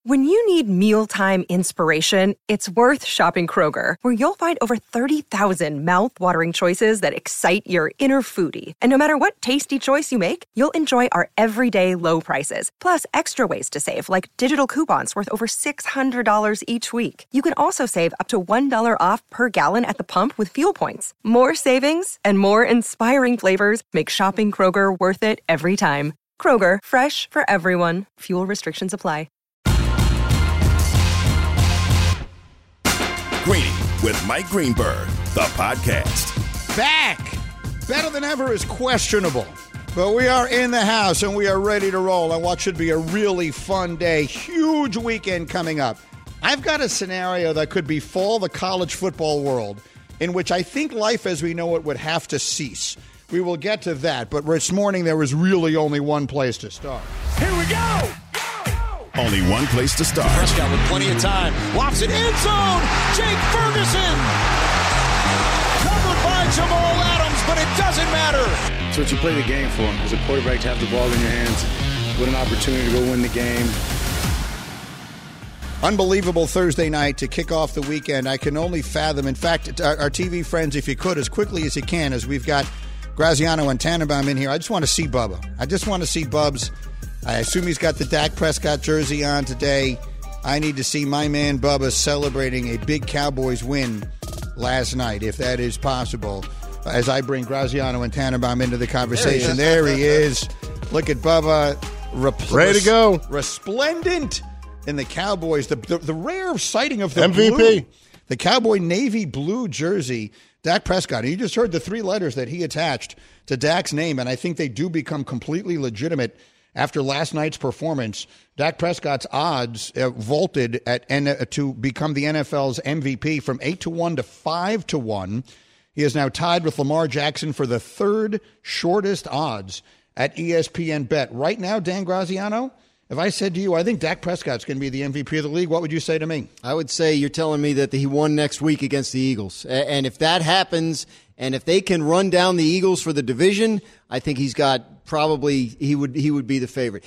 When you need mealtime inspiration, it's worth shopping Kroger, where you'll find over 30,000 mouth-watering choices that excite your inner foodie. And no matter what tasty choice you make, you'll enjoy our everyday low prices, plus extra ways to save, like digital coupons worth over $600 each week. You can also save up to $1 off per gallon at the pump with fuel points. More savings and more inspiring flavors make shopping Kroger worth it every time. Kroger, fresh for everyone. Fuel restrictions apply. Greeny with Mike Greenberg, the podcast. Back! Better than ever is questionable. But we are in the house and we are ready to roll on what should be a really fun day. Huge weekend coming up. I've got a scenario that could befall the college football world in which I think life as we know it would have to cease. We will get to that, but this morning there was really only one place to start. Here we go! Only one place to start. Prescott with plenty of time. Lofts it end zone. Jake Ferguson. Covered by Jamal Adams, but it doesn't matter. That's what you play the game for. As a quarterback, to have the ball in your hands with an opportunity to go win the game. Unbelievable Thursday night to kick off the weekend. I can only fathom. In fact, our TV friends, if you could, as quickly as you can, as we've got Graziano and Tannenbaum in here, I just want to see Bubba. I just want to see Bubs. I assume he's got the Dak Prescott jersey on today. I need to see my man Bubba celebrating a big Cowboys win last night, if that is possible, as I bring Graziano and Tannenbaum into the conversation. There he is. Look at Bubba. Ready to go. Resplendent in the Cowboys. The rare sighting of the MVP. Blue, the Cowboy navy blue jersey. Dak Prescott. You just heard the three letters that he attached to Dak's name, and I think they do become completely legitimate. After last night's performance, Dak Prescott's odds vaulted to become the NFL's MVP from 8-1 to 5-1. He is now tied with Lamar Jackson for the third shortest odds at ESPN Bet. Right now, Dan Graziano, if I said to you, I think Dak Prescott's going to be the MVP of the league, what would you say to me? I would say you're telling me that he won next week against the Eagles. And if that happens, and if they can run down the Eagles for the division, I think he's got probably he would be the favorite.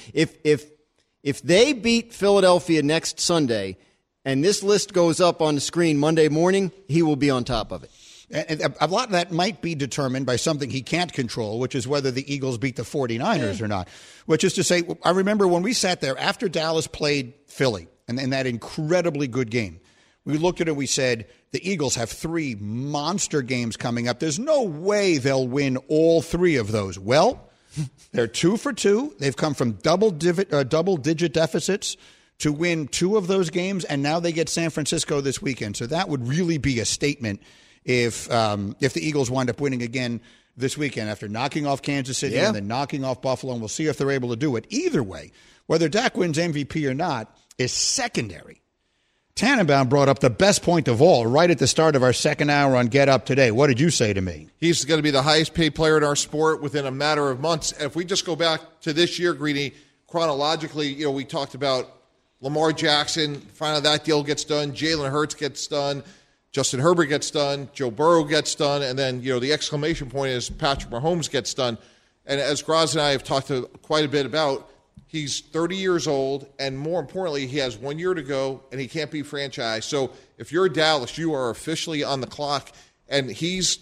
If they beat Philadelphia next Sunday and this list goes up on the screen Monday morning, he will be on top of it. And a lot of that might be determined by something he can't control, which is whether the Eagles beat the 49ers or not. Which is to say, I remember when we sat there after Dallas played Philly and in that incredibly good game, we looked at it and we said, the Eagles have three monster games coming up. There's no way they'll win all three of those. Well, they're 2 for 2. They've come from double-digit deficits to win two of those games, and now they get San Francisco this weekend. So that would really be a statement if the Eagles wind up winning again this weekend after knocking off Kansas City and then knocking off Buffalo, and we'll see if they're able to do it. Either way, whether Dak wins MVP or not is secondary. Tannenbaum brought up the best point of all right at the start of our second hour on Get Up today. What did you say to me? He's going to be the highest paid player in our sport within a matter of months. If we just go back to this year, Greeny, chronologically, we talked about Lamar Jackson, finally that deal gets done, Jalen Hurts gets done, Justin Herbert gets done, Joe Burrow gets done, and then, the exclamation point is Patrick Mahomes gets done. And as Graz and I have talked quite a bit about, he's 30 years old, and more importantly, he has 1 year to go, and he can't be franchised. So if you're Dallas, you are officially on the clock, and he's,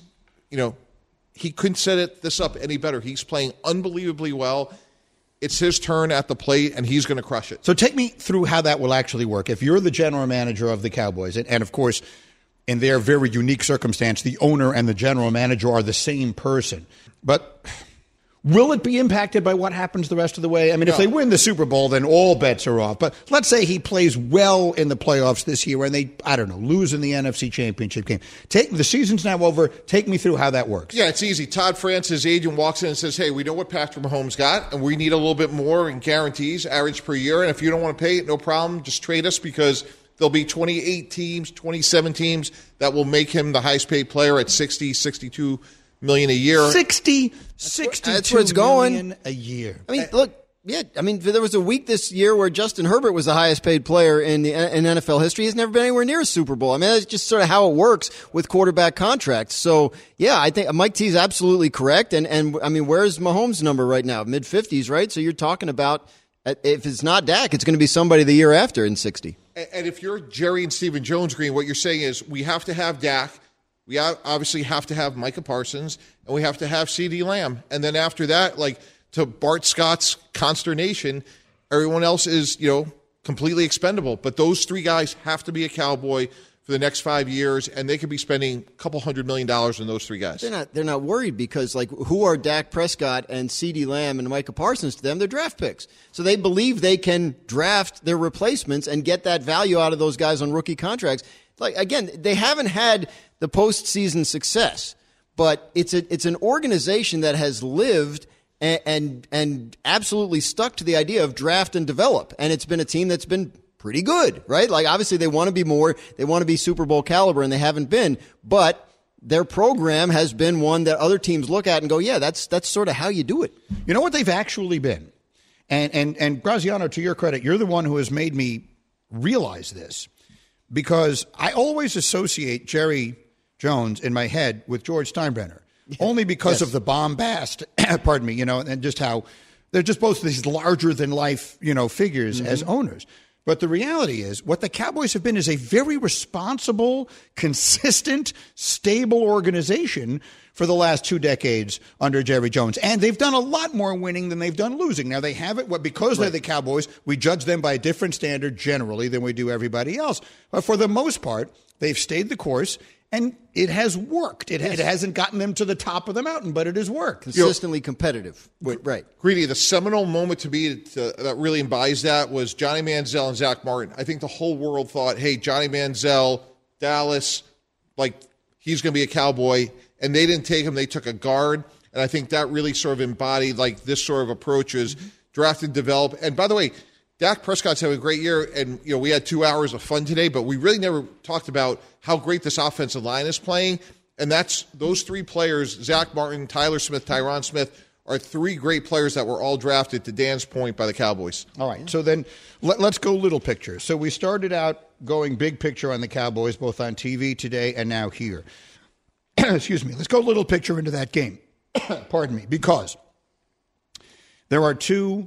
he couldn't set this up any better. He's playing unbelievably well. It's his turn at the plate, and he's going to crush it. So take me through how that will actually work. If you're the general manager of the Cowboys, and of course, in their very unique circumstance, the owner and the general manager are the same person. But will it be impacted by what happens the rest of the way? I mean, if they win the Super Bowl, then all bets are off. But let's say he plays well in the playoffs this year and they, lose in the NFC Championship game. The season's now over. Take me through how that works. Yeah, it's easy. Todd France, his agent, walks in and says, hey, we know what Patrick Mahomes got, and we need a little bit more in guarantees, average per year. And if you don't want to pay it, no problem. Just trade us because there'll be 28 teams, 27 teams that will make him the highest paid player at $62 million a year. $62 That's where it's going. Million a year. I mean, look, there was a week this year where Justin Herbert was the highest paid player in NFL history. He's never been anywhere near a Super Bowl. I mean, that's just sort of how it works with quarterback contracts. So, yeah, I think Mike T is absolutely correct. And I mean, where's Mahomes' number right now? Mid-50s, right? So you're talking about If it's not Dak, it's going to be somebody the year after in 60. And if you're Jerry and Stephen Jones, Green, what you're saying is we have to have Dak, we obviously have to have Micah Parsons, and we have to have CeeDee Lamb. And then after that, like to Bart Scott's consternation, everyone else is, completely expendable. But those three guys have to be a Cowboy for the next 5 years, and they could be spending a couple $100 million on those three guys. They're not worried because, who are Dak Prescott and CeeDee Lamb and Micah Parsons to them? They're draft picks. So they believe they can draft their replacements and get that value out of those guys on rookie contracts. Again, they haven't had the postseason success, but it's an organization that has lived and absolutely stuck to the idea of draft and develop. And it's been a team that's been pretty good, right? Obviously they want to be more, they want to be Super Bowl caliber, and they haven't been, but their program has been one that other teams look at and go, yeah, that's sort of how you do it. You know what they've actually been? And Graziano, to your credit, you're the one who has made me realize this, because I always associate Jerry Jones in my head with George Steinbrenner, only because of the bombast, pardon me, and just how they're just both these larger than life, figures as owners. But the reality is what the Cowboys have been is a very responsible, consistent, stable organization for the last 2 decades under Jerry Jones. And they've done a lot more winning than they've done losing. Now, they have it because they're the Cowboys. We judge them by a different standard generally than we do everybody else. But for the most part, they've stayed the course. And it has worked. It hasn't gotten them to the top of the mountain, but it has worked. Consistently competitive. Right. Greedy, the seminal moment to me that really embodies that was Johnny Manziel and Zach Martin. I think the whole world thought, hey, Johnny Manziel, Dallas, he's going to be a Cowboy. And they didn't take him. They took a guard. And I think that really sort of embodied this sort of approach is draft and develop. And by the way, Dak Prescott's having a great year, and we had 2 hours of fun today, but we really never talked about how great this offensive line is playing, and that's those three players, Zach Martin, Tyler Smith, Tyron Smith, are three great players that were all drafted, to Dan's point, by the Cowboys. All right, so then let's go little picture. So we started out going big picture on the Cowboys, both on TV today and now here. Excuse me. Let's go little picture into that game. Pardon me, because there are two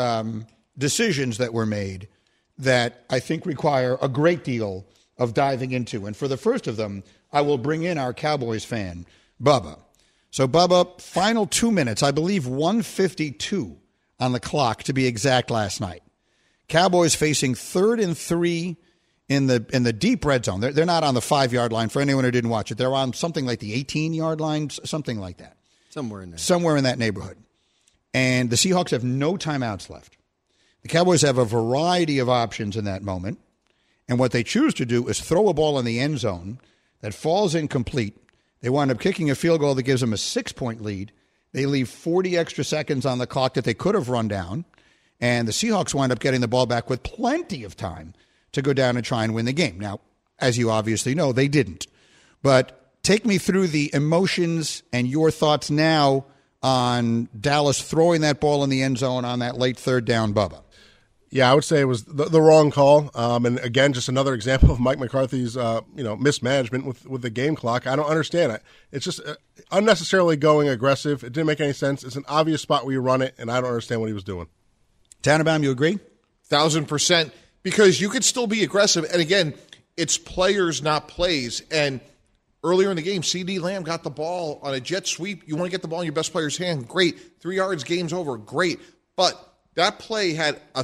decisions that were made that I think require a great deal of diving into. And for the first of them, I will bring in our Cowboys fan, Bubba. So, Bubba, final 2 minutes, I believe 1:52 on the clock to be exact last night. Cowboys facing 3rd and 3 in the deep red zone. They're not on the 5-yard line for anyone who didn't watch it. They're on something like the 18-yard line, something like that. Somewhere in there. Somewhere in that neighborhood. And the Seahawks have no timeouts left. The Cowboys have a variety of options in that moment, and what they choose to do is throw a ball in the end zone that falls incomplete. They wind up kicking a field goal that gives them a 6-point lead. They leave 40 extra seconds on the clock that they could have run down, and the Seahawks wind up getting the ball back with plenty of time to go down and try and win the game. Now, as you obviously know, they didn't. But take me through the emotions and your thoughts now on Dallas throwing that ball in the end zone on that late 3rd down, Bubba. Yeah, I would say it was the wrong call. And again, just another example of Mike McCarthy's mismanagement with the game clock. I don't understand it. It's just unnecessarily going aggressive. It didn't make any sense. It's an obvious spot where you run it, and I don't understand what he was doing. Tannenbaum, you agree? 1,000%. Because you could still be aggressive. And again, it's players, not plays. And earlier in the game, CeeDee Lamb got the ball on a jet sweep. You want to get the ball in your best player's hand. Great. 3 yards, game's over. Great. But that play had a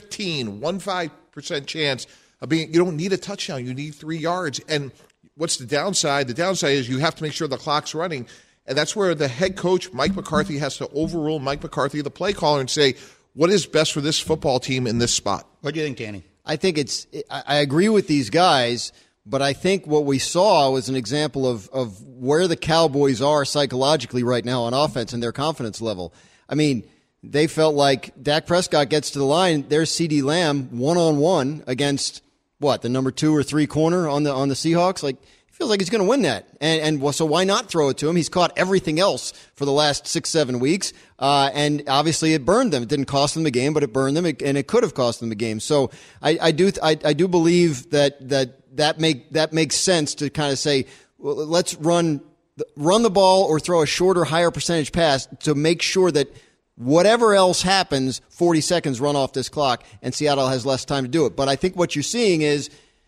15% chance of being, you don't need a touchdown. You need 3 yards. And what's the downside? The downside is you have to make sure the clock's running. And that's where the head coach, Mike McCarthy, has to overrule Mike McCarthy, the play caller, and say, what is best for this football team in this spot? What do you think, Danny? I think I agree with these guys, but I think what we saw was an example of where the Cowboys are psychologically right now on offense and their confidence level. I mean, they felt like Dak Prescott gets to the line. There's CeeDee Lamb one-on-one against the number 2 or 3 corner on the Seahawks. He feels like he's going to win that, and so why not throw it to him? He's caught everything else for the last 6-7 weeks, and obviously it burned them. It didn't cost them the game, but it burned them, and it could have cost them the game. So I do believe that makes sense to kind of say, well, let's run the ball or throw a shorter, higher percentage pass to make sure that whatever else happens, 40 seconds run off this clock, and Seattle has less time to do it. But I think what you're seeing is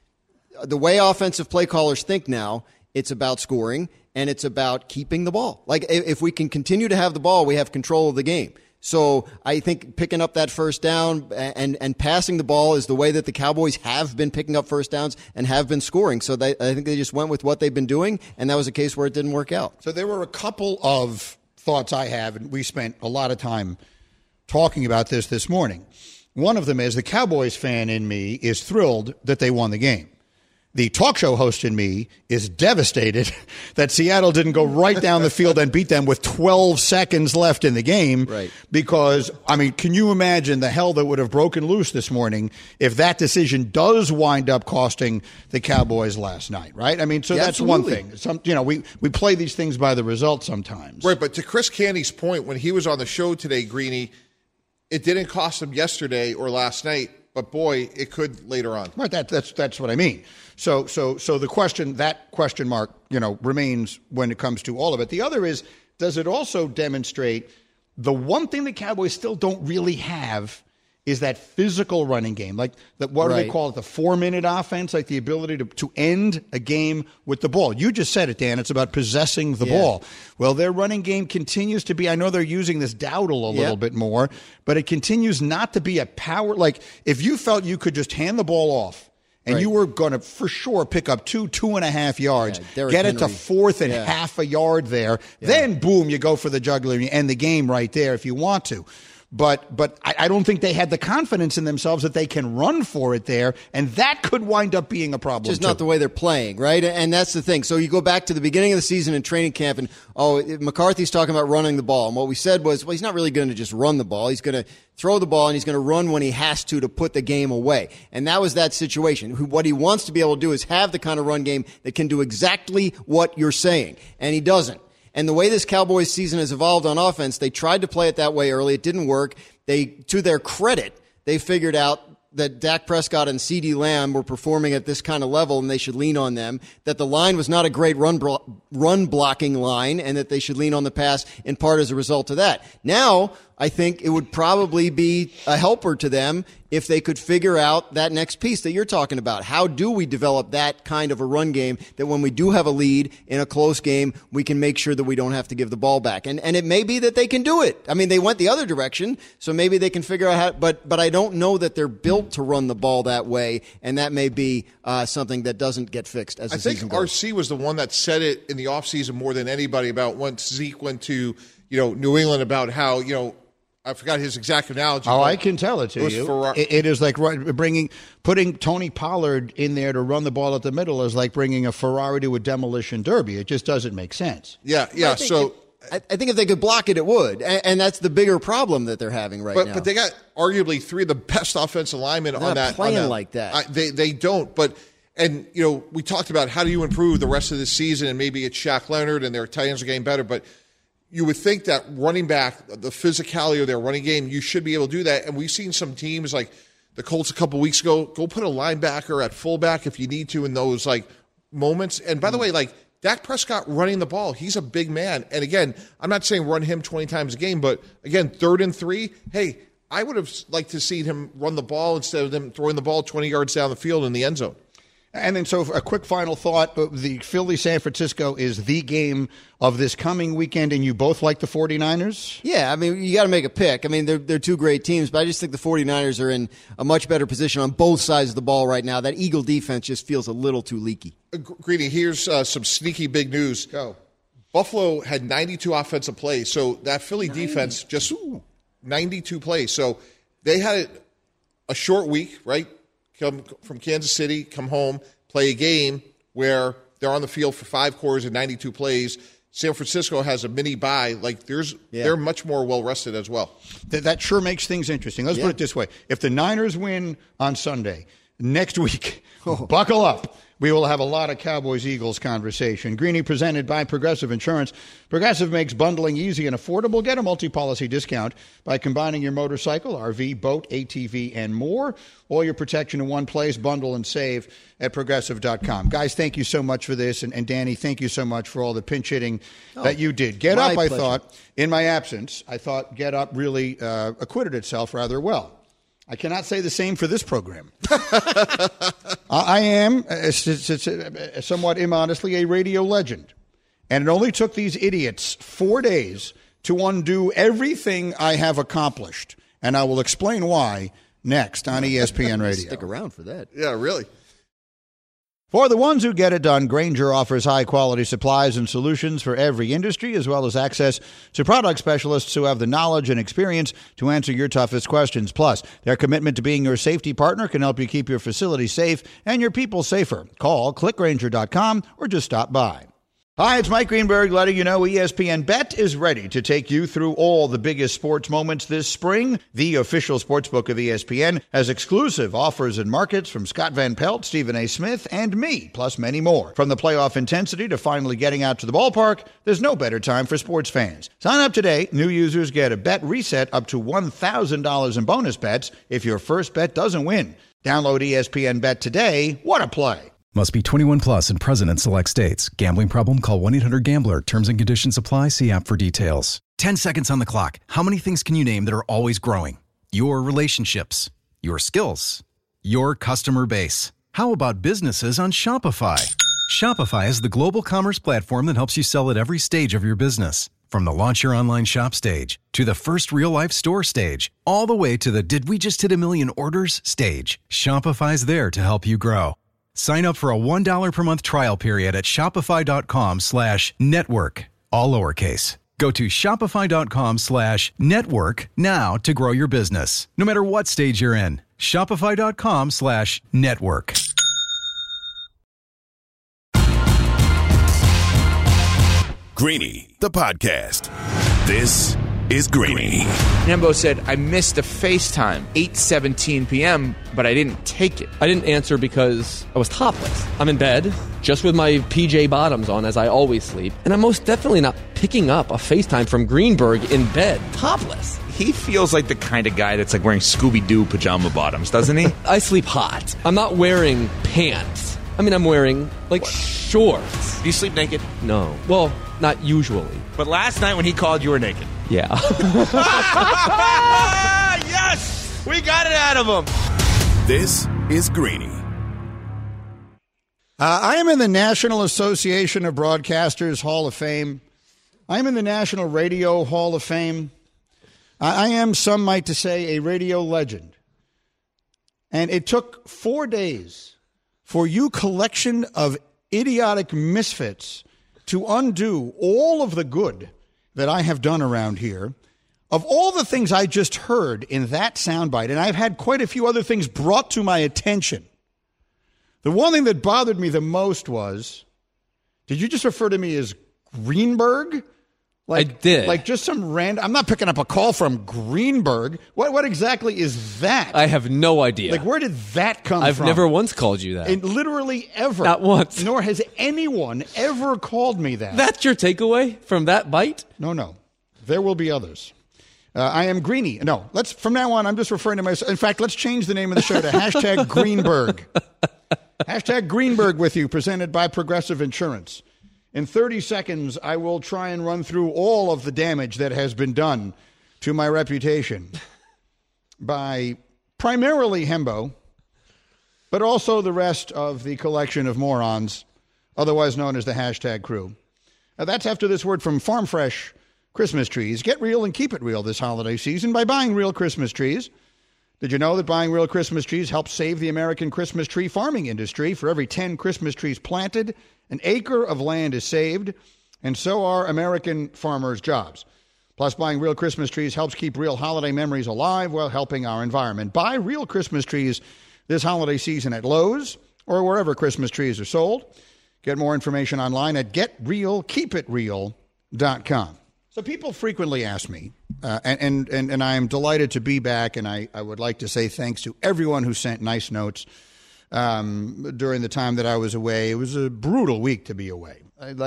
the way offensive play callers think now, it's about scoring, and it's about keeping the ball. Like, if we can continue to have the ball, we have control of the game. So I think picking up that first down and passing the ball is the way that the Cowboys have been picking up first downs and have been scoring. So I think they just went with what they've been doing, and that was a case where it didn't work out. So there were a couple of thoughts I have, and we spent a lot of time talking about this morning. One of them is the Cowboys fan in me is thrilled that they won the game. The talk show host in me is devastated that Seattle didn't go right down the field and beat them with 12 seconds left in the game. Right. Because, I mean, can you imagine the hell that would have broken loose this morning if that decision does wind up costing the Cowboys last night, right? I mean, so that's one thing. We play these things by the result sometimes. Right, but to Chris Candy's point, when he was on the show today, Greeny, it didn't cost him yesterday or last night, but boy, it could later on. Right, that's what I mean. So the question mark, remains when it comes to all of it. The other is, does it also demonstrate the one thing the Cowboys still don't really have is that physical running game, like what do they call it, the 4-minute offense, like the ability to end a game with the ball. You just said it, Dan. It's about possessing the ball. Well, their running game continues to be, I know they're using this Dowdle a little bit more, but it continues not to be a power. Like, if you felt you could just hand the ball off and you were going to, for sure, pick up 2.5 yards, get it to fourth and half a yard there, then boom, you go for the jugular and you end the game right there if you want to. But I don't think they had the confidence in themselves that they can run for it there, and that could wind up being a problem. Just not the way they're playing, right? And that's the thing. So you go back to the beginning of the season in training camp, and McCarthy's talking about running the ball, and what we said was, well, he's not really going to just run the ball. He's going to throw the ball, and he's going to run when he has to put the game away. And that was that situation. What he wants to be able to do is have the kind of run game that can do exactly what you're saying, and he doesn't. And the way this Cowboys season has evolved on offense, they tried to play it that way early. It didn't work. To their credit, they figured out that Dak Prescott and CeeDee Lamb were performing at this kind of level and they should lean on them, that the line was not a great run blocking line and that they should lean on the pass in part as a result of that. Now, I think it would probably be a helper to them if they could figure out that next piece that you're talking about. How do we develop that kind of a run game that when we do have a lead in a close game, we can make sure that we don't have to give the ball back? And it may be that they can do it. I mean, they went the other direction, so maybe they can figure out how, but I don't know that they're built to run the ball that way, and that may be something that doesn't get fixed as the season goes. I think RC was the one that said it in the offseason more than anybody about when Zeke went to New England about how, I forgot his exact analogy. Oh, I can tell it to you. It is like putting Tony Pollard in there to run the ball at the middle is like bringing a Ferrari to a demolition derby. It just doesn't make sense. Yeah. I think if they could block it, it would. And that's the bigger problem that they're having now. But they got arguably three of the best offensive linemen on that. Playing like that. They don't. And we talked about how do you improve the rest of the season, and maybe it's Shaq Leonard and their tight ends are getting better, but you would think that running back, the physicality of their running game, you should be able to do that. And we've seen some teams like the Colts a couple weeks ago, go put a linebacker at fullback if you need to in those moments. And by the way, Dak Prescott running the ball, he's a big man. And again, I'm not saying run him 20 times a game, but again, 3rd and 3, hey, I would have liked to see him run the ball instead of them throwing the ball 20 yards down the field in the end zone. And then, so a quick final thought. The Philly-San Francisco is the game of this coming weekend, and you both like the 49ers? Yeah, I mean, you got to make a pick. I mean, they're two great teams, but I just think the 49ers are in a much better position on both sides of the ball right now. That Eagle defense just feels a little too leaky. Greedy, here's some sneaky big news. Go. Buffalo had 92 offensive plays, so that Philly defense just 92 plays. So they had a short week, right? Come from Kansas City, come home, play a game where they're on the field for 5 quarters and 92 plays. San Francisco has a mini bye. They're much more well-rested as well. That sure makes things interesting. Let's put it this way. If the Niners win on Sunday, next week. Buckle up. We will have a lot of Cowboys-Eagles conversation. Greeny presented by Progressive Insurance. Progressive makes bundling easy and affordable. Get a multi-policy discount by combining your motorcycle, RV, boat, ATV, and more. All your protection in one place. Bundle and save at Progressive.com. Guys, thank you so much for this. And Danny, thank you so much for all the pinch hitting that you did. Get Up, I thought, in my absence, I thought Get Up really acquitted itself rather well. I cannot say the same for this program. I am, somewhat immodestly, a radio legend. And it only took these idiots 4 days to undo everything I have accomplished. And I will explain why next on ESPN Radio. Stick around for that. Yeah, really. For the ones who get it done, Grainger offers high-quality supplies and solutions for every industry, as well as access to product specialists who have the knowledge and experience to answer your toughest questions. Plus, their commitment to being your safety partner can help you keep your facility safe and your people safer. Call clickgrainger.com or just stop by. Hi, it's Mike Greenberg letting you know ESPN Bet is ready to take you through all the biggest sports moments this spring. The official sportsbook of ESPN has exclusive offers and markets from Scott Van Pelt, Stephen A. Smith, and me, plus many more. From the playoff intensity to finally getting out to the ballpark, there's no better time for sports fans. Sign up today. New users get a bet reset up to $1,000 in bonus bets if your first bet doesn't win. Download ESPN Bet today. What a play. Must be 21 plus and present in select states. Gambling problem? Call 1-800-GAMBLER. Terms and conditions apply. See app for details. 10 seconds on the clock. How many things can you name that are always growing? Your relationships, your skills, your customer base. How about businesses on Shopify? Shopify is the global commerce platform that helps you sell at every stage of your business. From the launch your online shop stage to the first real-life store stage, all the way to the did we just hit 1 million orders stage. Shopify's there to help you grow. Sign up for a $1 per month trial period at shopify.com/network, all lowercase. Go to shopify.com/network now to grow your business, no matter what stage you're in. Shopify.com/network. Greeny, the podcast. This is Greeny. Hembo said, I missed a FaceTime, 8:17 p.m., but I didn't take it. I didn't answer because I was topless. I'm in bed, just with my PJ bottoms on, as I always sleep, and I'm most definitely not picking up a FaceTime from Greenberg in bed, topless. He feels like the kind of guy that's like wearing Scooby-Doo pajama bottoms, doesn't he? I sleep hot. I'm not wearing pants. I mean, I'm wearing, shorts. Do you sleep naked? No. Well, not usually. But last night when he called, you were naked. Yeah. Yes! We got it out of him. This is Greeny. I am in the National Association of Broadcasters Hall of Fame. I am in the National Radio Hall of Fame. I am, some might to say, a radio legend. And it took 4 days for you collection of idiotic misfits to undo all of the good that I have done around here. Of all the things I just heard in that soundbite, and I've had quite a few other things brought to my attention, the one thing that bothered me the most was, did you just refer to me as Greenberg? I did. Like just some random, I'm not picking up a call from Greenberg. What exactly is that? I have no idea. Like, where did that come from? I've never once called you that. And literally ever. Not once. Nor has anyone ever called me that. That's your takeaway from that bite? No. There will be others. I am Greeny. No, from now on, I'm just referring to myself. In fact, let's change the name of the show to hashtag Greenberg. Hashtag Greenberg with you, presented by Progressive Insurance. In 30 seconds, I will try and run through all of the damage that has been done to my reputation by primarily Hembo, but also the rest of the collection of morons, otherwise known as the hashtag crew. That's after this word from Farm Fresh Christmas trees. Get real and keep it real this holiday season by buying real Christmas trees. Did you know that buying real Christmas trees helps save the American Christmas tree farming industry? For every 10 Christmas trees planted, an acre of land is saved, and so are American farmers' jobs. Plus, buying real Christmas trees helps keep real holiday memories alive while helping our environment. Buy real Christmas trees this holiday season at Lowe's or wherever Christmas trees are sold. Get more information online at getrealkeepitreal.com. So people frequently ask me, and I am delighted to be back, and I would like to say thanks to everyone who sent nice notes during the time that I was away. It was a brutal week to be away.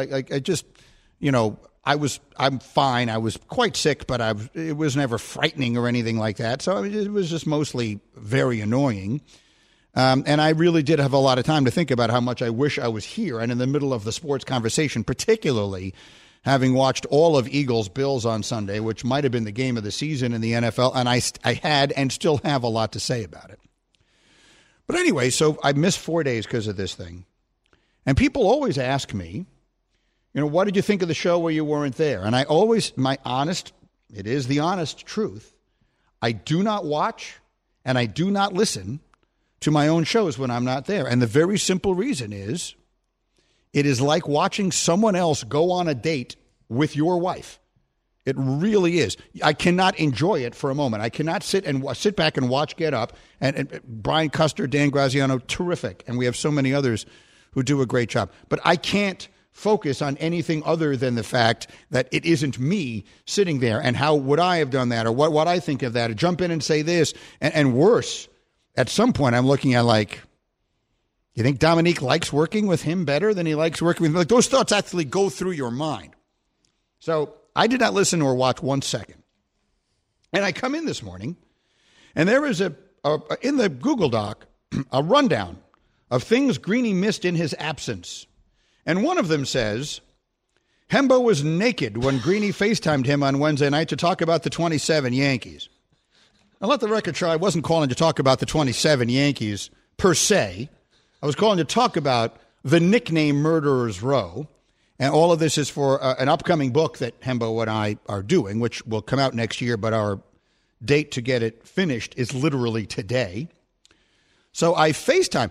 I'm fine. I was quite sick, but it was never frightening or anything like that. So it was just mostly very annoying. And I really did have a lot of time to think about how much I wish I was here and in the middle of the sports conversation, particularly having watched all of Eagles-Bills on Sunday, which might have been the game of the season in the NFL, and I had and still have a lot to say about it. But anyway, so I missed 4 days because of this thing. And people always ask me, what did you think of the show where you weren't there? And it is the honest truth, I do not watch and I do not listen to my own shows when I'm not there. And the very simple reason is it is like watching someone else go on a date with your wife. It really is. I cannot enjoy it for a moment. I cannot sit back and watch Get Up. And Brian Custer, Dan Graziano, terrific. And we have so many others who do a great job. But I can't focus on anything other than the fact that it isn't me sitting there. And how would I have done that? Or what I think of that? Or jump in and say this. And worse, at some point I'm looking at you think Dominique likes working with him better than he likes working with me? Those thoughts actually go through your mind. So I did not listen or watch 1 second. And I come in this morning, and there is in the Google Doc, a rundown of things Greeny missed in his absence. And one of them says, Hembo was naked when Greeny FaceTimed him on Wednesday night to talk about the 27 Yankees. Now, let the record show I wasn't calling to talk about the 27 Yankees per se. I was calling to talk about the nickname Murderer's Row. And all of this is for an upcoming book that Hembo and I are doing, which will come out next year, but our date to get it finished is literally today. So I FaceTime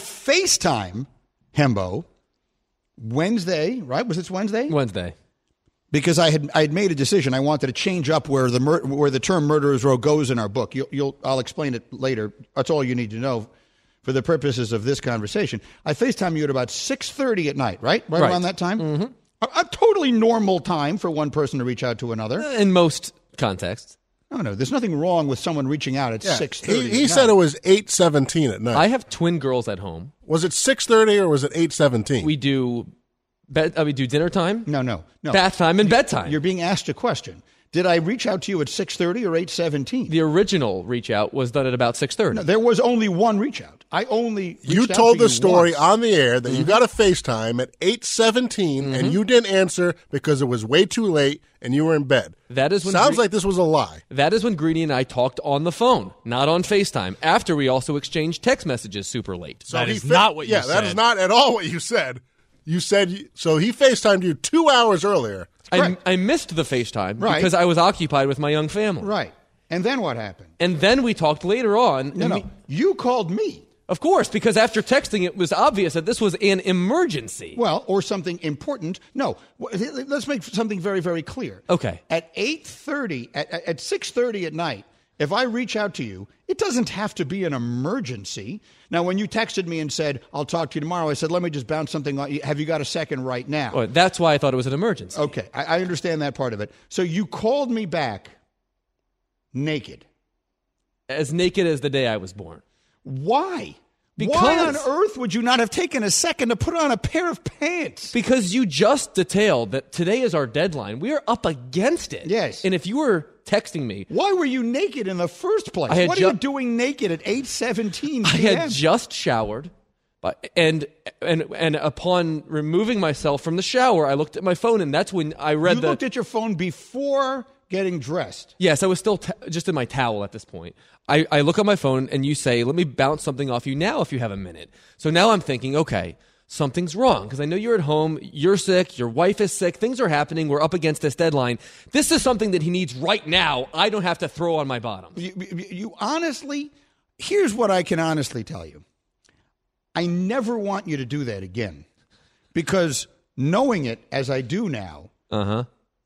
Hembo Wednesday, right? Was it Wednesday? Wednesday. Because I had made a decision. I wanted to change up where the term Murderer's Row goes in our book. I'll explain it later. That's all you need to know for the purposes of this conversation. I FaceTime you at about 6:30 at night, right? Right around that time? Mm-hmm. A totally normal time for one person to reach out to another. In most contexts. No, there's nothing wrong with someone reaching out at 6:30. He said it was 8:17 at night. I have twin girls at home. Was it 6:30 or was it 8:17? We do dinner time? No. Bath time and bedtime. You're being asked a question. Did I reach out to you at 6:30 or 8:17? The original reach out was done at about 6:30. No, there was only one reach out. You told the story on the air that you got a FaceTime at 8:17 and you didn't answer because it was way too late and you were in bed. That is when Sounds like this was a lie. That is when Greeny and I talked on the phone, not on FaceTime. After we also exchanged text messages super late. So that is not what you said. Yeah, that is not at all what you said. You said so he FaceTimed you 2 hours earlier. I missed the FaceTime because I was occupied with my young family. Right. And then what happened? And then we talked later on. You called me. Of course, because after texting, it was obvious that this was an emergency. Well, or something important. No, let's make something very, very clear. Okay. At 8:30, at 6:30 at night, if I reach out to you, it doesn't have to be an emergency. Now, when you texted me and said, I'll talk to you tomorrow, I said, let me just bounce something on you. Have you got a second right now? Well, that's why I thought it was an emergency. Okay, I understand that part of it. So you called me back naked. As naked as the day I was born. Why? Because why on earth would you not have taken a second to put on a pair of pants? Because you just detailed that today is our deadline. We are up against it. Yes. And if you were texting me... Why were you naked in the first place? What are you doing naked at 8:17 p.m.? I had just showered, and upon removing myself from the shower, I looked at my phone, and that's when I read You looked at your phone before getting dressed. Yes, I was still just in my towel at this point. I look at my phone, and you say, let me bounce something off you now if you have a minute. So now I'm thinking, okay, something's wrong, because I know you're at home, you're sick, your wife is sick, things are happening, we're up against this deadline. This is something that he needs right now. I don't have to throw on my bottoms. You honestly, here's what I can honestly tell you. I never want you to do that again, because knowing it as I do now,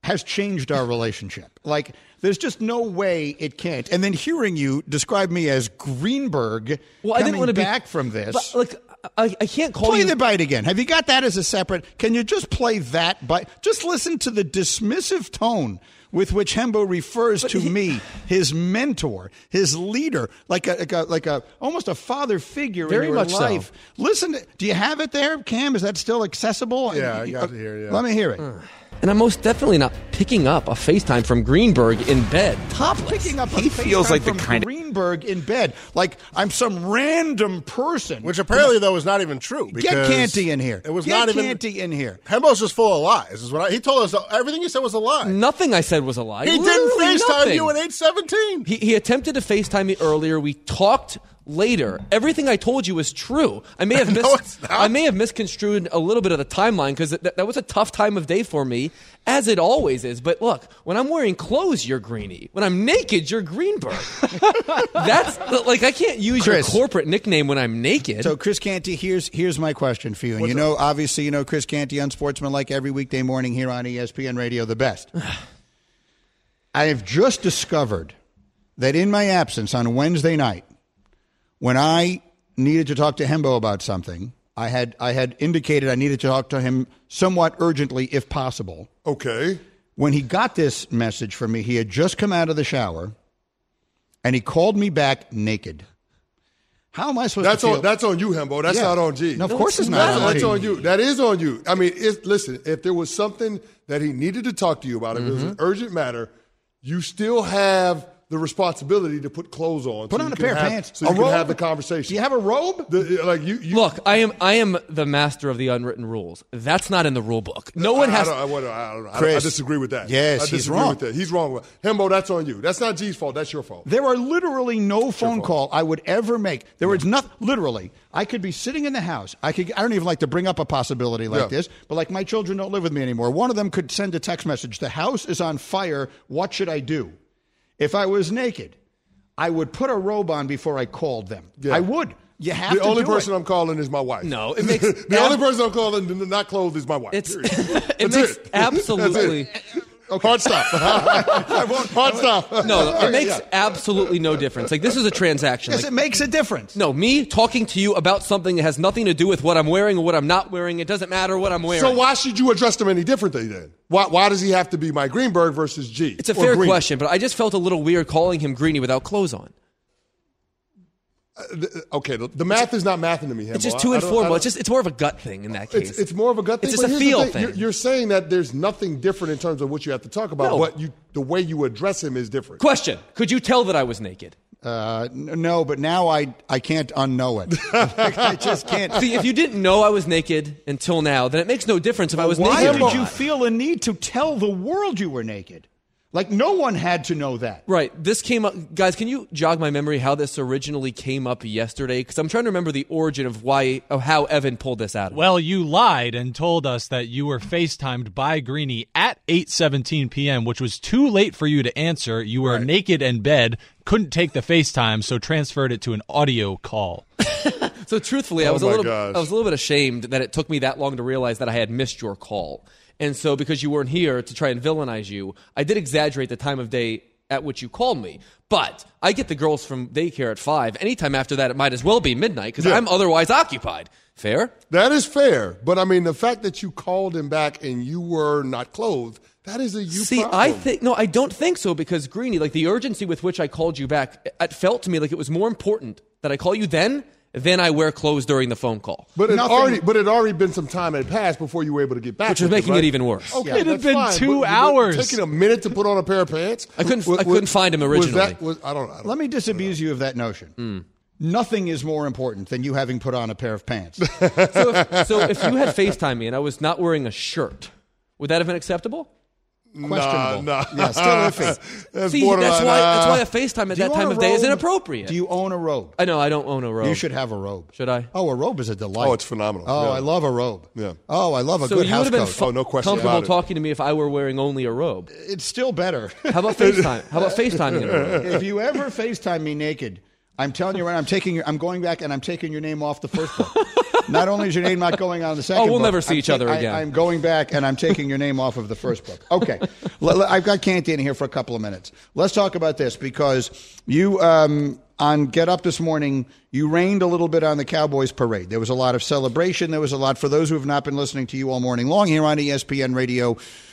has changed our relationship. Like, there's just no way it can't. And then hearing you describe me as Greenberg I didn't want to back from this. But, like, I can't call play you. the bite again. Have you got that as a separate? Can you just play that bite? Just listen to the dismissive tone with which Hembo refers to me, his mentor, his leader, like a almost a father figure Very in your much life. so. Listen, do you have it there, Cam? Is that still accessible? Yeah, I got it here. Yeah. Let me hear it. And I'm most definitely not picking up a FaceTime from Greenberg in bed, topless. Picking up a He feels FaceTime like the from kind of- Greenberg in bed, like I'm some random person. Which apparently, though, is not even true. Get because Canty in here. It was Get not even. Canty in here. Hembo's just full of lies. Is what he told us. Everything he said was a lie. Nothing I said was a lie. He didn't Literally FaceTime nothing. you at 8:17. He attempted to FaceTime me earlier. We talked later. Everything I told you is true. I may have it's not. I may have misconstrued a little bit of the timeline because that was a tough time of day for me, as it always is. But look, when I'm wearing clothes, you're Greeny. When I'm naked, you're Greenberg. That's like I can't use Chris. your corporate nickname when I'm naked. So, Chris Canty, here's my question for you. And obviously, Chris Canty, Unsportsmanlike, every weekday morning here on ESPN Radio, the best. I have just discovered that in my absence on Wednesday night, when I needed to talk to Hembo about something, I had indicated I needed to talk to him somewhat urgently, if possible. Okay. When he got this message from me, he had just come out of the shower, and he called me back naked. How am I supposed to feel? That's on you, Hembo. That's not on G. No, of course it's not on G. That's on you. That is on you. I mean, listen, if there was something that he needed to talk to you about, if it was an urgent matter, you still have the responsibility to put clothes on. Put on a pair of pants. So you can have the conversation. Do you have a robe? Look, I am the master of the unwritten rules. That's not in the rule book. No one has. I disagree with that. Yes, I disagree he's wrong. with that. He's wrong. Hembo, that's on you. That's not G's fault. That's your fault. There are literally no phone call I would ever make. There was nothing. Literally, I could be sitting in the house. I don't even like to bring up a possibility like this, but like my children don't live with me anymore. One of them could send a text message. The house is on fire. What should I do? If I was naked, I would put a robe on before I called them. Yeah. I would. You have to do it. The only person I'm calling is my wife. No, it makes the only person I'm calling not clothed is my wife. It makes absolutely. Okay. Hard stop. Hard stop. No, it makes absolutely no difference. Like, this is a transaction. Yes, it makes a difference. No, me talking to you about something that has nothing to do with what I'm wearing or what I'm not wearing. It doesn't matter what I'm wearing. So why should you address him any differently then? Why does he have to be Mike Greenberg versus G? It's a fair question, but I just felt a little weird calling him Greeny without clothes on. Okay, the math is not mathing to me. Hembo. It's just too informal. It's more of a gut thing in that case. It's more of a gut thing. It's just a feel thing. You're saying that there's nothing different in terms of what you have to talk about, but the way you address him is different. Question: could you tell that I was naked? No, but now I can't unknow it. I just can't. See, if you didn't know I was naked until now, then it makes no difference if I was naked. Why or did not. you feel a need to tell the world you were naked? Like, no one had to know that. Right. This came up. Guys, can you jog my memory how this originally came up yesterday? Because I'm trying to remember the origin of how Evan pulled this out. Well, you lied and told us that you were FaceTimed by Greeny at 8:17 p.m., which was too late for you to answer. You were naked in bed, couldn't take the FaceTime, so transferred it to an audio call. So truthfully, I was a little bit ashamed that it took me that long to realize that I had missed your call. And so because you weren't here to try and villainize you, I did exaggerate the time of day at which you called me. But I get the girls from daycare at 5. Anytime after that, it might as well be midnight because I'm otherwise occupied. Fair? That is fair. But, I mean, the fact that you called him back and you were not clothed, that is a problem. I don't think so because, Greeny, like the urgency with which I called you back, it felt to me like it was more important that I call you then I wear clothes during the phone call. But it had already been some time had passed before you were able to get back. Which was making it even worse. Okay, it had been 2 hours. Taking a minute to put on a pair of pants. I couldn't find him originally. I don't Let me disabuse you of that notion. Nothing is more important than you having put on a pair of pants. So if you had FaceTime me and I was not wearing a shirt, would that have been acceptable? Questionable. No. Yeah, still iffy. See, that's why a FaceTime at that time of day is inappropriate. Do you own a robe? I know, I don't own a robe. You should have a robe. Should I? Oh, a robe is a delight. Oh, it's phenomenal. Oh, Yeah. I love a robe. Yeah. Oh, I love a So good you house would have been coat. no question comfortable about it. talking to me if I were wearing only a robe. It's still better. How about FaceTime? How about FaceTiming in a robe? If you ever FaceTime me naked, I'm telling you, I'm going back and I'm taking your name off the first book. Not only is your name not going on the second book. We'll never see each other again. I'm going back and I'm taking your name off of the first book. Okay. I've got Canty in here for a couple of minutes. Let's talk about this because you, on Get Up this morning, you rained a little bit on the Cowboys parade. There was a lot of celebration. There was a lot, for those who have not been listening to you all morning long here on ESPN Radio,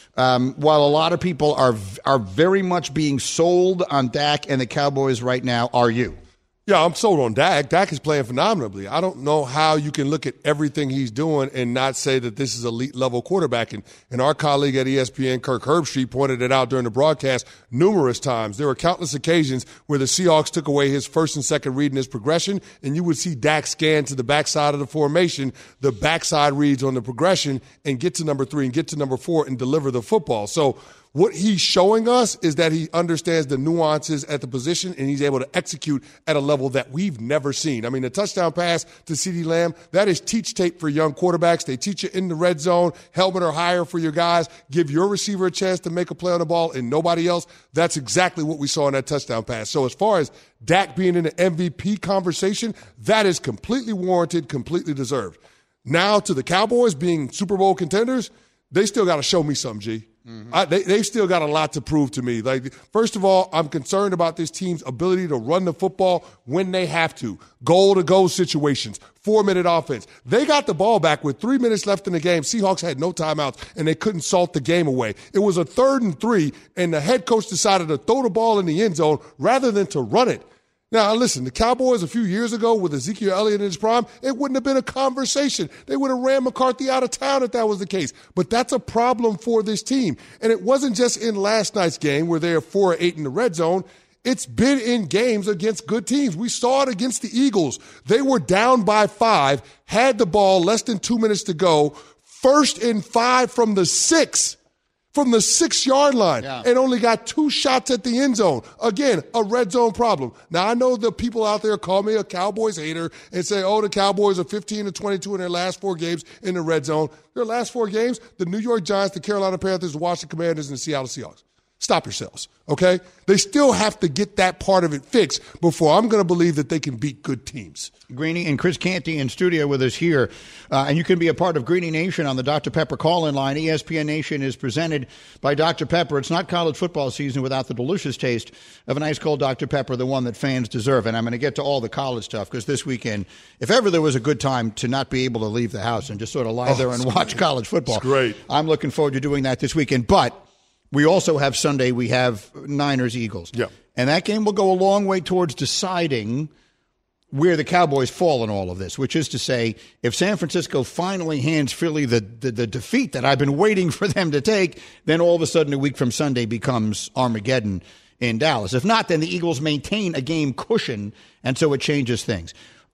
while a lot of people are very much being sold on Dak and the Cowboys right now, are you? Yeah, I'm sold on Dak. Dak is playing phenomenally. I don't know how you can look at everything he's doing and not say that this is elite-level quarterback. And our colleague at ESPN, Kirk Herbstreit, pointed it out during the broadcast numerous times. There were countless occasions where the Seahawks took away his first and second read in his progression, and you would see Dak scan to the backside of the formation, the backside reads on the progression, and get to number 3 and get to number 4 and deliver the football. So what he's showing us is that he understands the nuances at the position, and he's able to execute at a level that we've never seen. I mean, the touchdown pass to CeeDee Lamb, that is teach tape for young quarterbacks. They teach you in the red zone, helmet or higher for your guys, give your receiver a chance to make a play on the ball and nobody else. That's exactly what we saw in that touchdown pass. So as far as Dak being in the MVP conversation, that is completely warranted, completely deserved. Now to the Cowboys being Super Bowl contenders, they still got to show me something, G. Mm-hmm. They've still got a lot to prove to me. Like, first of all, I'm concerned about this team's ability to run the football when they have to. Goal-to-goal situations, 4-minute offense. They got the ball back with 3 minutes left in the game. Seahawks had no timeouts, and they couldn't salt the game away. It was a 3rd and 3, and the head coach decided to throw the ball in the end zone rather than to run it. Now, listen, the Cowboys a few years ago with Ezekiel Elliott in his prime, it wouldn't have been a conversation. They would have ran McCarthy out of town if that was the case. But that's a problem for this team. And it wasn't just in last night's game where they are 4 or 8 in the red zone. It's been in games against good teams. We saw it against the Eagles. They were down by 5, had the ball, less than 2 minutes to go, 1st and 5 from the 6. From the 6-yard line, and only got 2 shots at the end zone. Again, a red zone problem. Now, I know the people out there call me a Cowboys hater and say, oh, the Cowboys are 15-22 in their last 4 games in the red zone. Their last 4 games, the New York Giants, the Carolina Panthers, the Washington Commanders, and the Seattle Seahawks. Stop yourselves, okay? They still have to get that part of it fixed before I'm going to believe that they can beat good teams. Greeny and Chris Canty in studio with us here. And you can be a part of Greeny Nation on the Dr. Pepper call-in line. ESPN Nation is presented by Dr. Pepper. It's not college football season without the delicious taste of an ice cold Dr. Pepper, the one that fans deserve. And I'm going to get to all the college stuff because this weekend, if ever there was a good time to not be able to leave the house and just sort of lie there and watch college football, it's great. I'm looking forward to doing that this weekend. But we also have Sunday, we have Niners-Eagles. Yeah. And that game will go a long way towards deciding where the Cowboys fall in all of this, which is to say, if San Francisco finally hands Philly the defeat that I've been waiting for them to take, then all of a sudden a week from Sunday becomes Armageddon in Dallas. If not, then the Eagles maintain a game cushion, and so it changes things.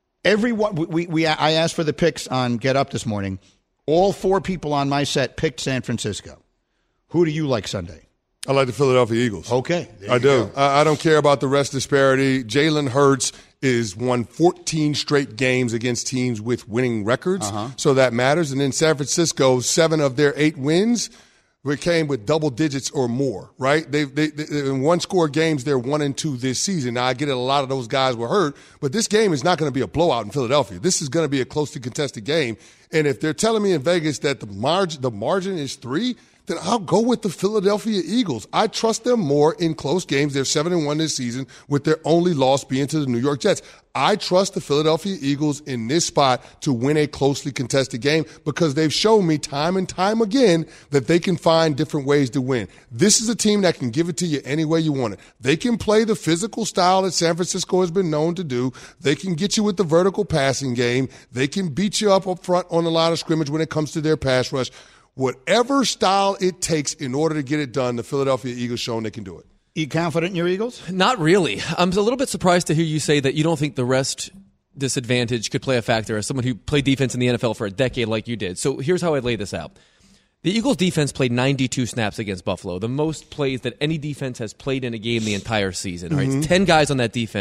I asked for the picks on Get Up this morning. All 4 people on my set picked San Francisco. Who do you like Sunday? I like the Philadelphia Eagles. Okay. I do. I don't care about the rest disparity. Jalen Hurts is won 14 straight games against teams with winning records, so that matters. And in San Francisco, 7 of their 8 wins came with double digits or more, right? They in one-score games, they're 1-2 this season. Now, I get it, a lot of those guys were hurt, but this game is not going to be a blowout in Philadelphia. This is going to be a closely contested game. And if they're telling me in Vegas that the margin is 3, then I'll go with the Philadelphia Eagles. I trust them more in close games. They're 7-1 this season, with their only loss being to the New York Jets. I trust the Philadelphia Eagles in this spot to win a closely contested game because they've shown me time and time again that they can find different ways to win. This is a team that can give it to you any way you want it. They can play the physical style that San Francisco has been known to do. They can get you with the vertical passing game. They can beat you up front on the line of scrimmage when it comes to their pass rush. Whatever style it takes in order to get it done, the Philadelphia Eagles shown they can do it. You confident in your Eagles? Not really. I'm a little bit surprised to hear you say that you don't think the rest disadvantage could play a factor as someone who played defense in the NFL for a decade like you did. So here's how I lay this out. The Eagles defense played 92 snaps against Buffalo, the most plays that any defense has played in a game the entire season. All right, it's 10 guys on that defense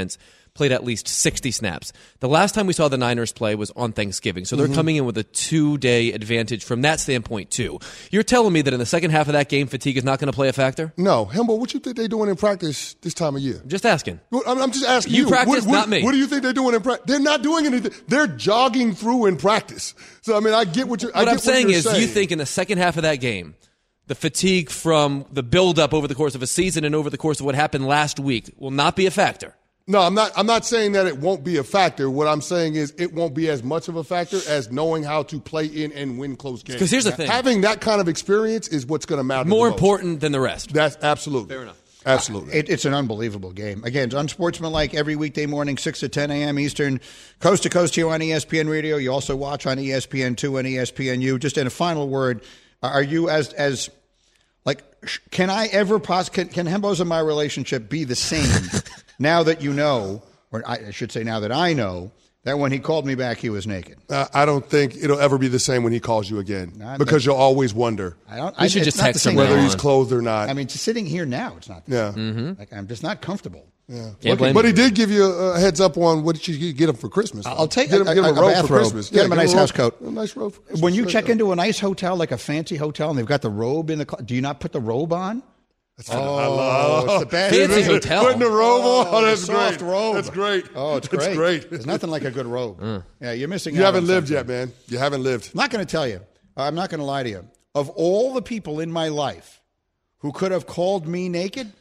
played at least 60 snaps. The last time we saw the Niners play was on Thanksgiving, so they're coming in with a 2-day advantage from that standpoint, too. You're telling me that in the second half of that game, fatigue is not going to play a factor? No. Hembo, what you think they're doing in practice this time of year? I'm just asking. I'm just asking you. You practice, not me. What do you think they're doing in practice? They're not doing anything. They're jogging through in practice. So, I mean, I get what you're saying. What I'm saying is you think in the second half of that game, the fatigue from the buildup over the course of a season and over the course of what happened last week will not be a factor. No, I'm not saying that it won't be a factor. What I'm saying is it won't be as much of a factor as knowing how to play in and win close games. Because here's the thing. Having that kind of experience is what's going to matter More the most. important than the rest. That's absolutely. Fair enough. Absolutely. It's an unbelievable game. Again, it's unsportsmanlike every weekday morning, 6 to 10 a.m. Eastern, coast to coast here on ESPN Radio. You also watch on ESPN2 and ESPNU. Just in a final word, are you as like, can I ever can Hembo's and my relationship be the same now that you know, or I should say now that I know, that when he called me back, he was naked? I don't think it'll ever be the same when he calls you again because you'll always wonder. We should just text him whether he's clothed or not. I mean, just sitting here now, it's not the same. Like, I'm just not comfortable. Yeah. But he did give you a heads up on what you should get him for Christmas. I'll take give him a robe for Christmas. Get him a nice house coat. A nice robe for Christmas. When you check into a nice hotel, like a fancy hotel, and they've got the robe in the do you not put the robe on? It's the best. Fancy hotel. Putting the robe on. Oh, That's soft great. robe. That's great. Oh, it's great. It's great. There's nothing like a good robe. Yeah, you're missing out. You haven't on lived something. yet, man. You haven't lived. I'm not going to tell you. I'm not going to lie to you. Of all the people in my life who could have called me naked,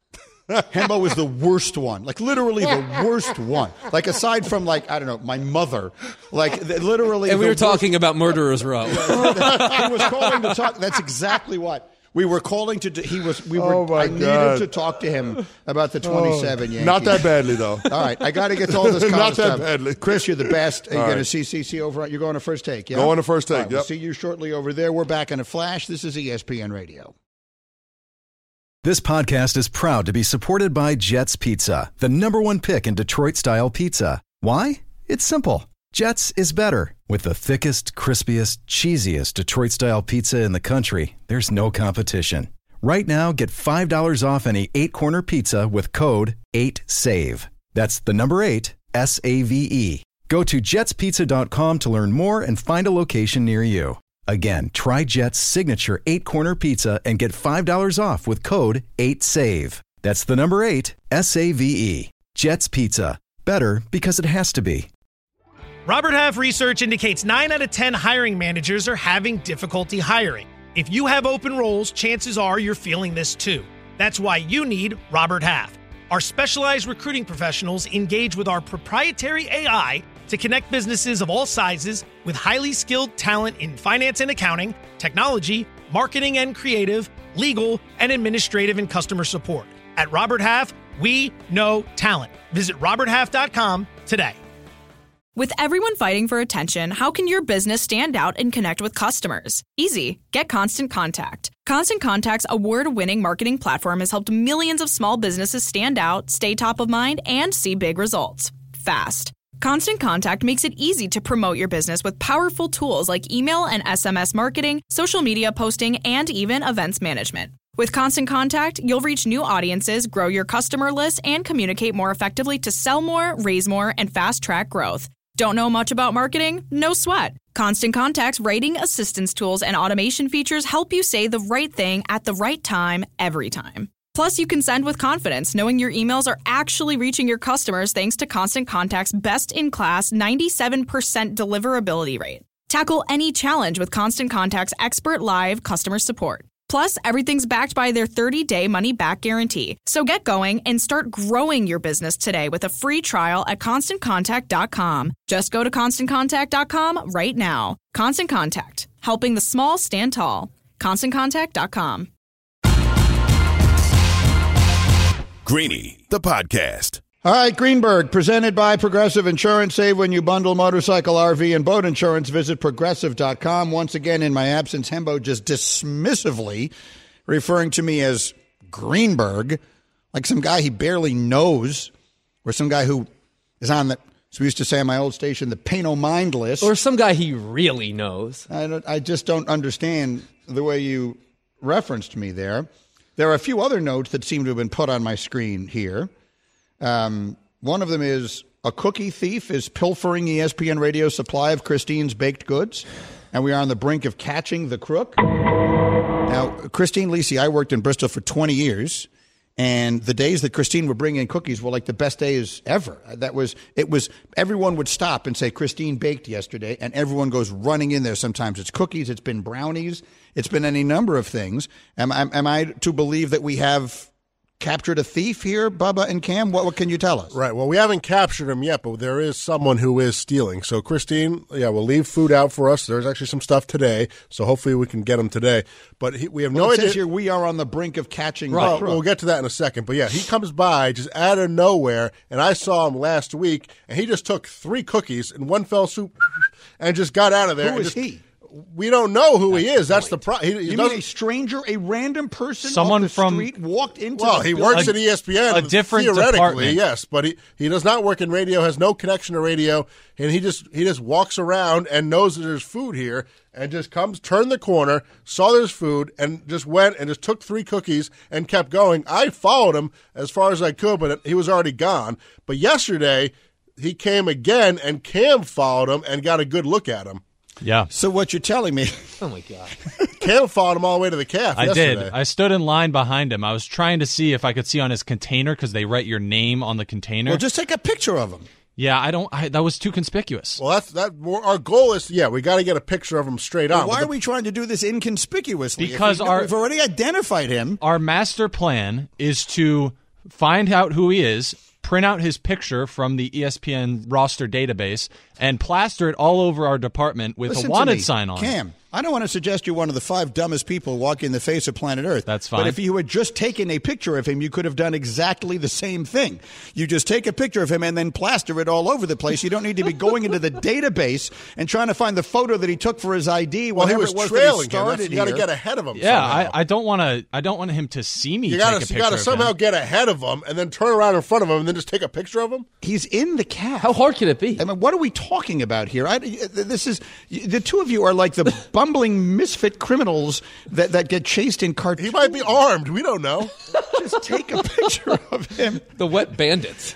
Hembo is the worst one. Like, literally the worst one. Like, aside from, like, I don't know, my mother. Like, literally. And we were talking about Murderers Row. He was calling to talk. That's exactly what. We were calling to. I needed to talk to him about the 27 Yankees. Not that badly, though. All right, I got to get to all this kind Not of stuff. that badly. Chris, you're the best. Are you All going right. to see CC over? You're going to First Take, yeah? Go on to First Take, All right, We'll yep. see you shortly over there. We're back in a flash. This is ESPN Radio. This podcast is proud to be supported by Jets Pizza, the #1 pick in Detroit-style pizza. Why? It's simple. Jets is better. With the thickest, crispiest, cheesiest Detroit-style pizza in the country, there's no competition. Right now, get $5 off any 8-corner pizza with code 8SAVE. That's the number 8, S-A-V-E. Go to jetspizza.com to learn more and find a location near you. Again, try Jet's signature 8-corner pizza and get $5 off with code 8SAVE. That's the number 8, S-A-V-E. Jet's Pizza. Better because it has to be. Robert Half research indicates 9 out of 10 hiring managers are having difficulty hiring. If you have open roles, chances are you're feeling this too. That's why you need Robert Half. Our specialized recruiting professionals engage with our proprietary AI to connect businesses of all sizes with highly skilled talent in finance and accounting, technology, marketing and creative, legal, and administrative and customer support. At Robert Half, we know talent. Visit roberthalf.com today. With everyone fighting for attention, how can your business stand out and connect with customers? Easy. Get Constant Contact. Constant Contact's award-winning marketing platform has helped millions of small businesses stand out, stay top of mind, and see big results fast. Constant Contact makes it easy to promote your business with powerful tools like email and SMS marketing, social media posting, and even events management. With Constant Contact, you'll reach new audiences, grow your customer list, and communicate more effectively to sell more, raise more, and fast-track growth. Don't know much about marketing? No sweat. Constant Contact's writing assistance tools and automation features help you say the right thing at the right time, every time. Plus, you can send with confidence, knowing your emails are actually reaching your customers thanks to Constant Contact's best-in-class 97% deliverability rate. Tackle any challenge with Constant Contact's expert live customer support. Plus, everything's backed by their 30-day money-back guarantee. So get going and start growing your business today with a free trial at ConstantContact.com. Just go to ConstantContact.com right now. Constant Contact, helping the small stand tall. ConstantContact.com. Greeny, the podcast. All right, Greenberg, presented by Progressive Insurance. Save when you bundle motorcycle, RV, and boat insurance. Visit Progressive.com. Once again, in my absence, Hembo just dismissively referring to me as Greenberg, like some guy he barely knows, or some guy who is on the, as we used to say on my old station, the pay no mind list. Or some guy he really knows. I just don't understand the way you referenced me there. There are a few other notes that seem to have been put on my screen here. One of them is a cookie thief is pilfering ESPN Radio's supply of Christine's baked goods, and we are on the brink of catching the crook. Now, Christine Lisi, I worked in Bristol for 20 years, and the days that Christine would bring in cookies were like the best days ever. Everyone would stop and say, Christine baked yesterday, and everyone goes running in there. Sometimes it's cookies, it's been brownies, it's been any number of things. Am I to believe that we have captured a thief here, Bubba and Cam? What can you tell us? Right. Well, we haven't captured him yet, but there is someone who is stealing. So, Christine, we'll leave food out for us. There's actually some stuff today, so hopefully we can get him today. But we have no idea. It says here we are on the brink of catching the crook. We'll get to that in a second. But, he comes by just out of nowhere, and I saw him last week, and he just took 3 cookies in one fell swoop and just got out of there. Who is he? We don't know who he is. That's the problem. You mean a stranger, a random person someone off the from street walked into Well, he works at ESPN. A different theoretically, department. yes, but he does not work in radio, has no connection to radio, and he just walks around and knows that there's food here and just comes, turned the corner, saw there's food, and just went and just took 3 cookies and kept going. I followed him as far as I could, but he was already gone. But yesterday, he came again, and Cam followed him and got a good look at him. Yeah. So what you're telling me? Oh my God. Cam followed him all the way to the calf. I yesterday. did. I stood in line behind him. I was trying to see if I could see on his container because they write your name on the container. Well, just take a picture of him. Yeah, that was too conspicuous. Well, our goal is, we got to get a picture of him straight on. Why are we trying to do this inconspicuously? Because we've already identified him. Our master plan is to find out who he is, print out his picture from the ESPN roster database, and plaster it all over our department with a wanted sign on it. Cam, I don't want to suggest you're one of the 5 dumbest people walking the face of planet Earth. That's fine. But if you had just taken a picture of him, you could have done exactly the same thing. You just take a picture of him and then plaster it all over the place. You don't need to be going into the database and trying to find the photo that he took for his ID. Well, he was trailing him. You got to here. get ahead of him. Yeah, I don't want him to see me. You got to somehow get ahead of him and then turn around in front of him and then just take a picture of him. He's in the cab. How hard can it be? I mean, what are we talking about here? This is the two of you are like the bumbling misfit criminals that get chased in cartoons. He might be armed. We don't know. Just take a picture of him. The wet bandits.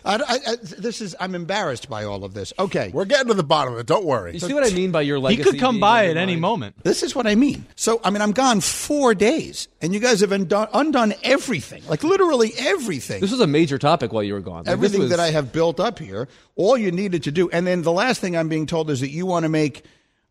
I'm embarrassed by all of this. Okay. We're getting to the bottom of it. Don't worry. You see what I mean by your legacy? He could come by at any moment. This is what I mean. So, I'm gone 4 days, and you guys have undone everything, like literally everything. This was a major topic while you were gone. Everything that I have built up here, all you needed to do. And then the last thing I'm being told is that you want to make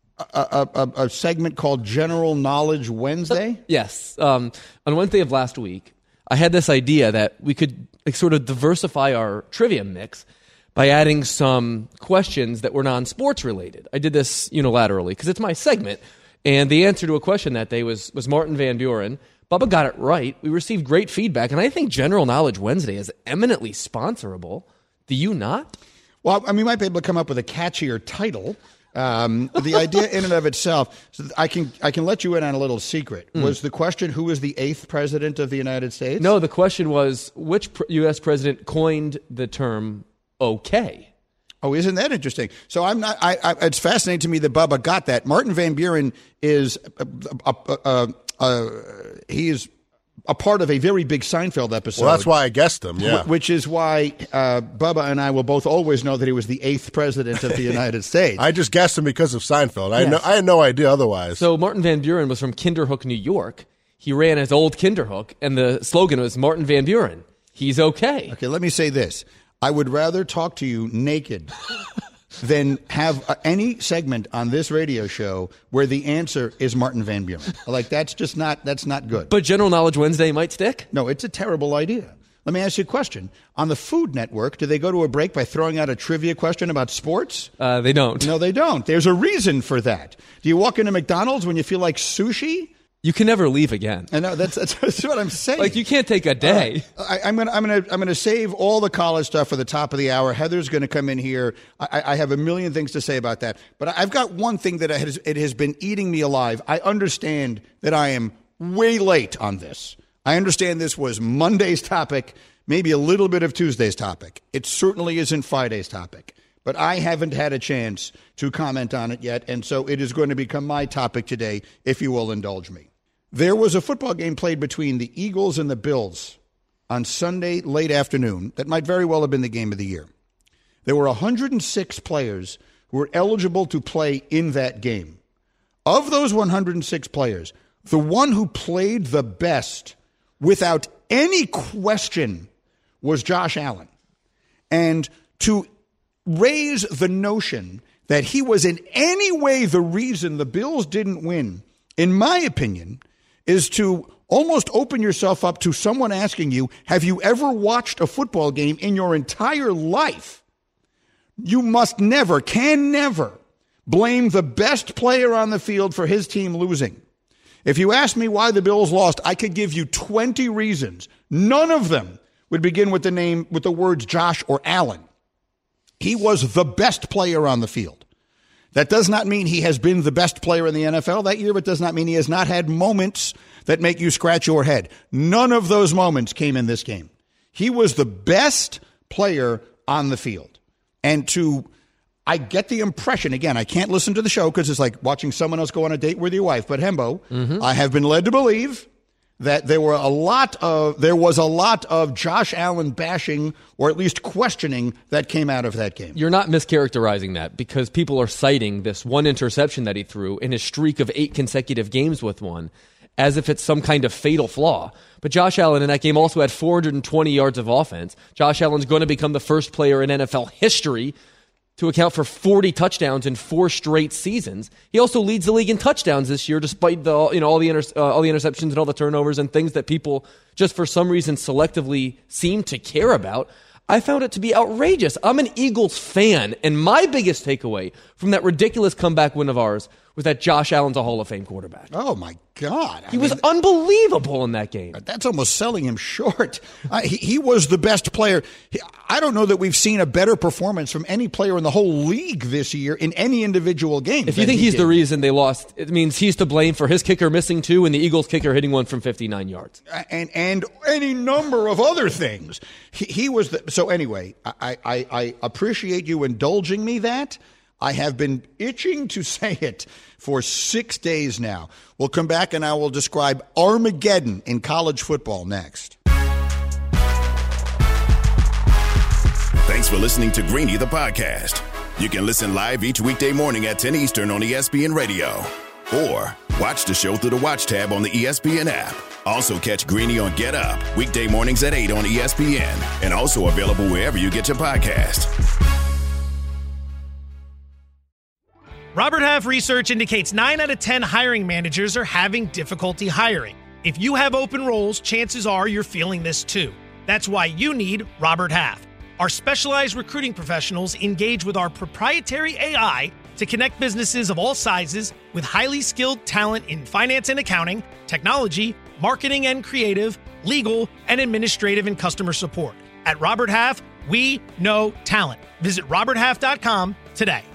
a segment called General Knowledge Wednesday? Yes. On Wednesday of last week, I had this idea that we could sort of diversify our trivia mix by adding some questions that were non-sports related. I did this unilaterally because it's my segment, and the answer to a question that day was Martin Van Buren. Bubba got it right. We received great feedback, and I think General Knowledge Wednesday is eminently sponsorable. Do you not? Well, we might be able to come up with a catchier title. The idea in and of itself, so I can let you in on a little secret. Was the question, who was the 8th president of the United States? No, the question was, which U.S. president coined the term okay? Oh, isn't that interesting? So it's fascinating to me that Bubba got that. Martin Van Buren is he is a part of a very big Seinfeld episode. Well, that's why I guessed him, yeah. Which is why Bubba and I will both always know that he was the 8th president of the United States. I just guessed him because of Seinfeld. I had no idea otherwise. So Martin Van Buren was from Kinderhook, New York. He ran as Old Kinderhook, and the slogan was Martin Van Buren. He's okay. Okay, let me say this. I would rather talk to you naked than have any segment on this radio show where the answer is Martin Van Buren. Like, that's not good. But General Knowledge Wednesday might stick? No, it's a terrible idea. Let me ask you a question. On the Food Network, do they go to a break by throwing out a trivia question about sports? They don't. No, they don't. There's a reason for that. Do you walk into McDonald's when you feel like sushi? You can never leave again. I know that's what I'm saying. Like, you can't take a day. I'm gonna save all the college stuff for the top of the hour. Heather's going to come in here. I have a million things to say about that, but I've got one thing that it has been eating me alive. I understand that I am way late on this. I understand this was Monday's topic, maybe a little bit of Tuesday's topic. It certainly isn't Friday's topic. But I haven't had a chance to comment on it yet, and so it is going to become my topic today, if you will indulge me. There was a football game played between the Eagles and the Bills on Sunday late afternoon that might very well have been the game of the year. There were 106 players who were eligible to play in that game. Of those 106 players, the one who played the best without any question was Josh Allen. And to raise the notion that he was in any way the reason the Bills didn't win, in my opinion, is to almost open yourself up to someone asking you, have you ever watched a football game in your entire life? You must never, can never blame the best player on the field for his team losing. If you ask me why the Bills lost, I could give you 20 reasons. None of them would begin with the words Josh or Allen. He was the best player on the field. That does not mean he has been the best player in the NFL that year. It does not mean he has not had moments that make you scratch your head. None of those moments came in this game. He was the best player on the field. And I get the impression, again, I can't listen to the show because it's like watching someone else go on a date with your wife. But Hembo, I have been led to believe that there was a lot of Josh Allen bashing or at least questioning that came out of that game. You're not mischaracterizing that because people are citing this one interception that he threw in his streak of 8 consecutive games with one as if it's some kind of fatal flaw. But Josh Allen in that game also had 420 yards of offense. Josh Allen's going to become the first player in NFL history to account for 40 touchdowns in 4 straight seasons. He also leads the league in touchdowns this year, despite all the interceptions and all the turnovers and things that people just for some reason selectively seem to care about. I found it to be outrageous. I'm an Eagles fan, and my biggest takeaway from that ridiculous comeback win of ours was that Josh Allen's a Hall of Fame quarterback. Oh, my God. He was unbelievable in that game. That's almost selling him short. He was the best player. I don't know that we've seen a better performance from any player in the whole league this year in any individual game. If you think he's the reason they lost, it means he's to blame for his kicker missing 2 and the Eagles kicker hitting one from 59 yards. And any number of other things. He was so anyway, I appreciate you indulging me that. I have been itching to say it for 6 days now. We'll come back and I will describe Armageddon in college football next. Thanks for listening to Greeny, the podcast. You can listen live each weekday morning at 10 Eastern on ESPN Radio. Or watch the show through the Watch tab on the ESPN app. Also catch Greeny on Get Up, weekday mornings at 8 on ESPN. And also available wherever you get your podcast. Robert Half research indicates 9 out of 10 hiring managers are having difficulty hiring. If you have open roles, chances are you're feeling this too. That's why you need Robert Half. Our specialized recruiting professionals engage with our proprietary AI to connect businesses of all sizes with highly skilled talent in finance and accounting, technology, marketing and creative, legal, and administrative and customer support. At Robert Half, we know talent. Visit roberthalf.com today.